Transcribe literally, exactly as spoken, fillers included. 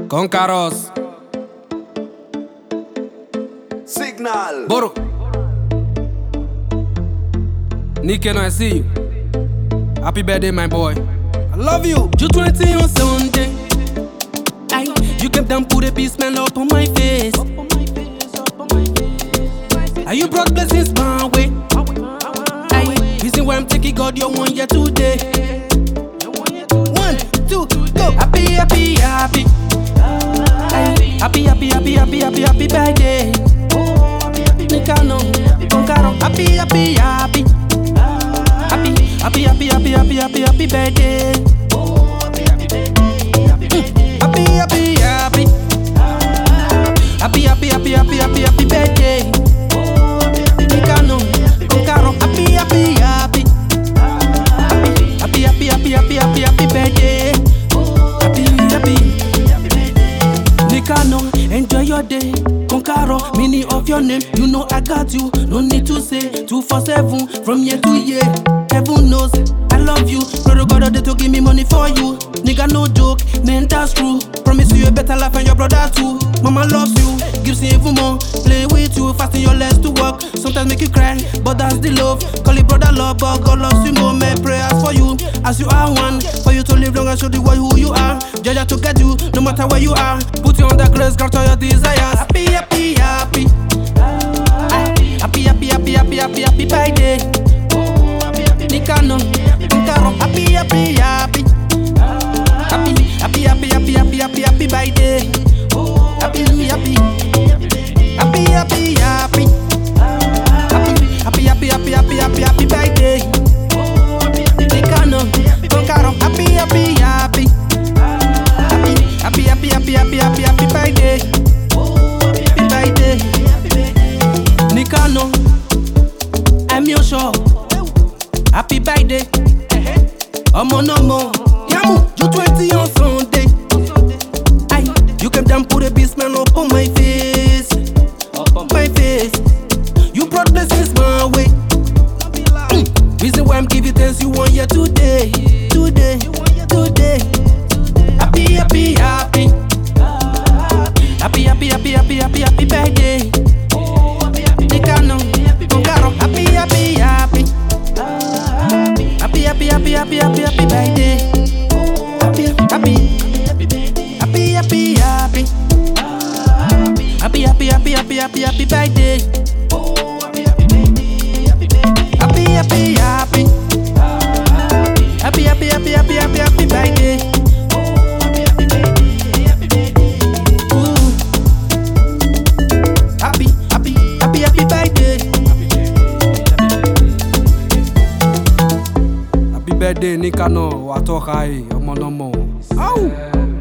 Con Carros. Signal. Boro. Nicky, I see you. Happy birthday, my boy. I love you. June twenty on Sunday. Aye, you kept down, put a peace smile up on my face. Aye, you brought blessings my way. Aye, reason why I'm taking God your one year today. One, two, go. Happy, happy, happy. Aye, happy, happy, happy, happy, happy, happy birthday. Nicano, con Caro. Happy, happy, happy. Happy, happy, happy, happy, happy, happy, happy birthday. Happy, happy, happy. Happy, happy, happy, happy, happy, happy birthday. Nicano, con Caro. Happy, happy, happy. Happy, happy, happy, happy, happy, happy birthday. Happy, happy. Nicano, enjoy your day. Con Caro, meaning of your name, you know I got you. No need to say two for seven from year to year. Heaven knows I love you. Brother God of the to give me money for you. Nigga no joke, man that's true. Promise you a better life and your brother too. Mama loves you, gives you even more. Play with you, fasten your legs to work. Sometimes make you cry, but that's the love. Call it brother love, but God loves you more. Make prayers for you, as you are one. For you to live long and show the world who you are. Judge to get you, no matter where you are. Put you on the grace, grant all your desires. Happy, happy, happy. Happy, happy, happy, happy, happy, happy birthday. Nicano, con Caro. Happy, happy, happy. Happy, happy, happy, happy, happy, happy, happy birthday. Happy, happy. Happy, happy, happy. Happy, happy, happy, happy, happy, happy birthday. Nicano, con Caro. Happy, happy, happy. Happy, happy, happy, happy, happy, happy birthday. Happy birthday. Nicano, I'm your show. Happy birthday. Omo no more. Yamu, June twenty on Sunday. Aye, you came down, put a big smile up on my face. My face. You brought blessings my way. Mm. Reason why I'm giving thanks you one year today. Today, today. Happy, happy, happy. Happy, happy, happy, happy, happy, happy birthday. Nicano, con Caro. Happy, happy, happy. Happy, happy, happy, happy, happy, happy birthday. Happy, happy, happy, happy, happy. Happy, happy, happy, happy, happy, happy birthday. Happy, happy, happy. Happy, happy, happy, happy, happy, happy birthday. Ooh. Happy, happy, happy, happy birthday. Happy birthday, Nicano. Watoka, omo no more. Ow!